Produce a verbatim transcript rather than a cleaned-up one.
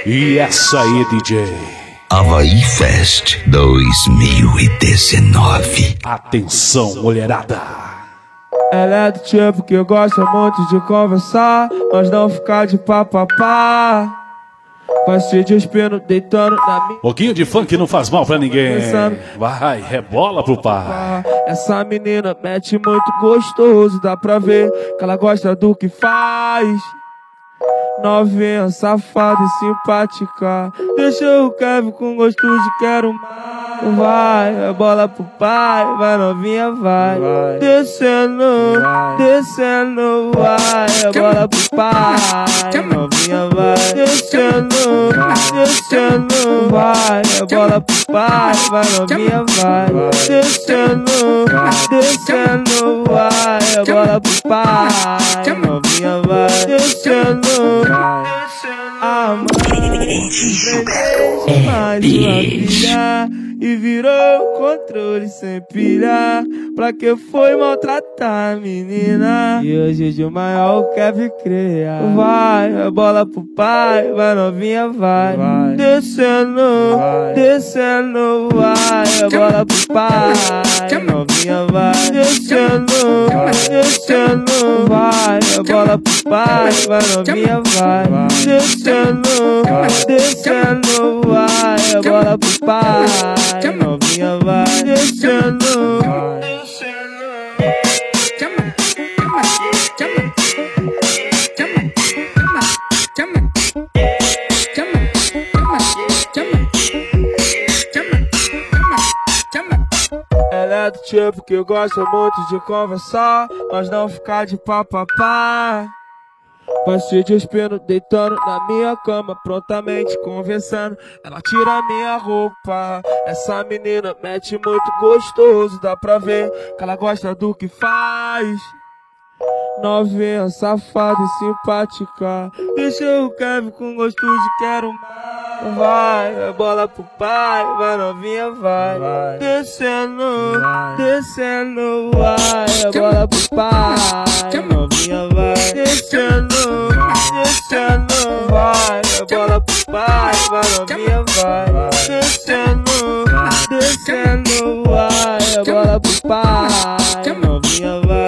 E essa aí, D J? Havaí Fest dois mil e dezenove. Atenção, mulherada. Ela é do tipo que gosta muito de conversar, mas não ficar de papapá. Vai se despindo, deitando na minha. Pouquinho de funk não faz mal pra ninguém. Vai, rebola pro pai. Essa menina mete muito gostoso, dá pra ver que ela gosta do que faz. Novinha, safada e simpática, deixa o Kevin com gosto de quero mais. Vai, bola pro pai, vai novinha, vai, vai. Descendo, vai. Descendo, vai, bola pro pai, novinha, vai. Descendo, descendo, vai, bola pro pai, vai novinha, vai. Descendo, descendo, vai, bola pro pai, novinha, vai. Descendo, a mãe prendeu mais uma filha e virou controle sem pilha. Pra que foi maltratar a menina? E hoje de maior quer vir criar. Vai, bola pro pai, vai novinha, vai, vai. Descendo, vai. Descendo, vai, bola pro pai, novinha, vai. Descendo, descendo, vai, bola pro pai, vai novinha, vai. Descendo, descendo, vai, bola pro pai, novinha, vai. Descendo, ela é do tipo que gosta muito de conversar, mas não ficar de papapá. Vai se despindo, deitando na minha cama, prontamente conversando. Ela tira minha roupa. Essa menina mete muito gostoso, dá pra ver que ela gosta do que faz. Novinha, safada e simpática, deixa o Kevin com gosto de quero mais. Vai, bola pro pai, vai novinha, vai, vai. Descendo, vai. Descendo, vai, bola pro pai, novinha, vai. Descendo, descendo, vai, bola pro pai, vai novinha, vai. Descendo, descendo, vai, bola pro pai, novinha, vai.